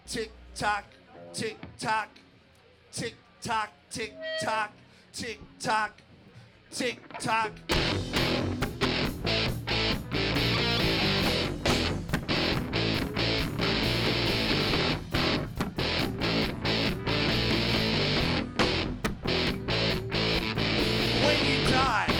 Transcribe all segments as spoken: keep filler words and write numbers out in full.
Tick tock, tick tock, tick tock, tick tock, tick tock, tick tock. When you die,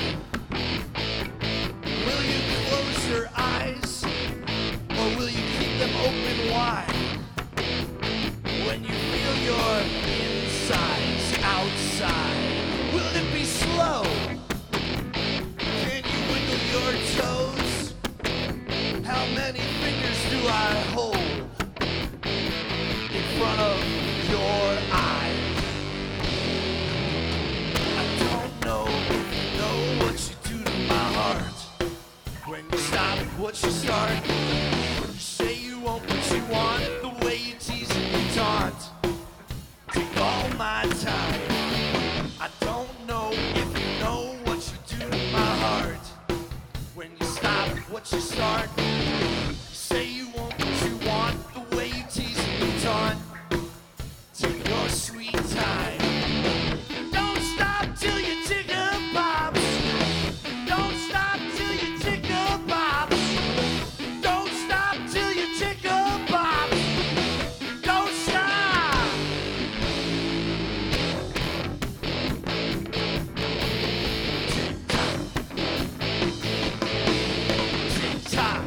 will you close your eyes or will you keep them open wide? When you feel your insides outside, will it be slow? Can you wiggle your toes? How many fingers do I hold in front of your eyes? I don't know if you know what you do to my heart. When you stop what you start, you say you won't but you want. The way you tease and you taunt, take all my time. I don't know if you know what you do to my heart. When you stop what you start, you say you won't but you want. The way you tease and you taunt, take your sweet time. Don't stop till you tickle pops. Don't stop till you tickle pops. Don't stop till you tickle pops. Don't stop. Tick tock.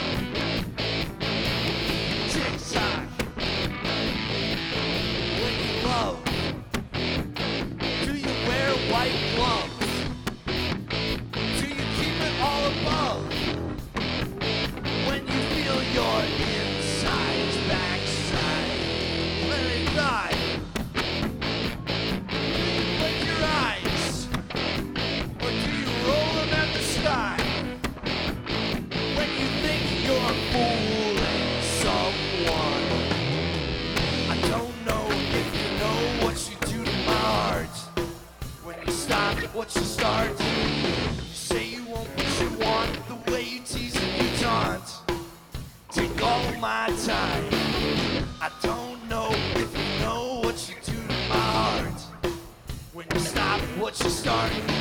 Tick tock. When you love, do you wear white gloves? Do you keep it all above? When you feel your insides, backside, let it die. Do you blink your eyes, or do you roll them at the sky? When you think you're fooling someone, I don't know if you know what you do to my heart. When you stop what you start, you say you won't but you want. The way you tease and you taunt, take all my time. I don't know if you know what you do to my heart. When you stop what you start.